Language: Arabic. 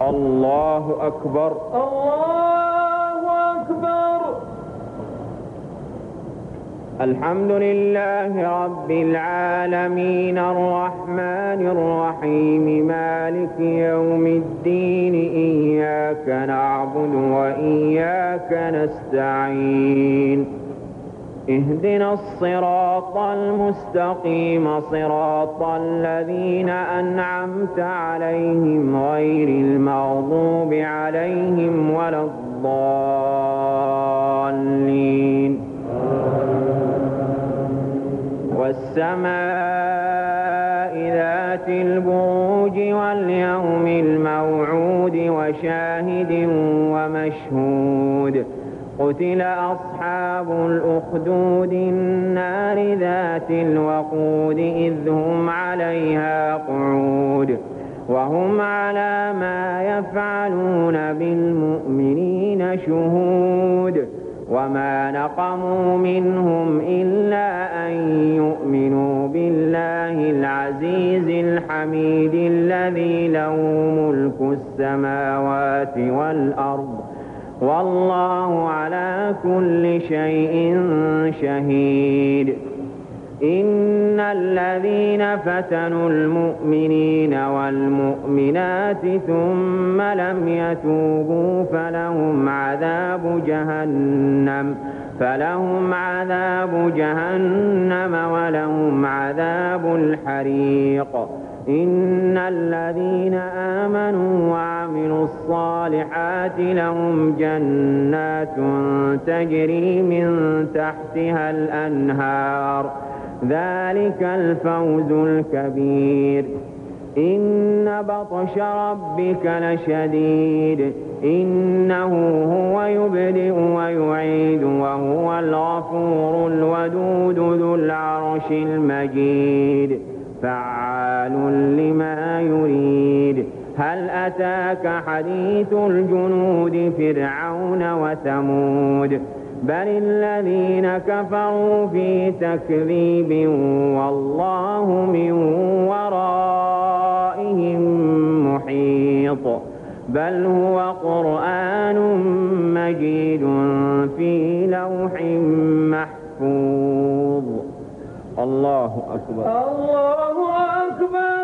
الله أكبر. الله أكبر. الحمد لله رب العالمين الرحمن الرحيم مالك يوم الدين إياك نعبد وإياك نستعين اهدنا الصراط المستقيم صراط الذين أنعمت عليهم غير المغضوب عليهم ولا الضالين. والسماء ذات البروج واليوم الموعود وشاهد ومشهود قتل أصحاب الأخدود النار ذات الوقود إذ هم عليها قعود وهم على ما يفعلون بالمؤمنين شهود وما نقموا منهم إلا أن يؤمنوا بالله العزيز الحميد الذي له ملك السماوات والأرض والله على كل شيء شهيد. إن الذين فتنوا المؤمنين والمؤمنات ثم لم يتوبوا فلهم عذاب جهنم ولهم عذاب الحريق. إن الذين آمنوا وعملوا الصالحات لهم جنات تجري من تحتها الأنهار ذلك الفوز الكبير. إن بطش ربك لشديد إنه هو يبدئ ويعيد وهو الغفور الودود ذو العرش المجيد فعال لما يريد. هل أتاك حديث الجنود فرعون وثمود بل الذين كفروا في تكذيب والله من ورائهم محيط. بل هو قرآن مجيد في لوح محفوظ. الله أكبر. الله أكبر.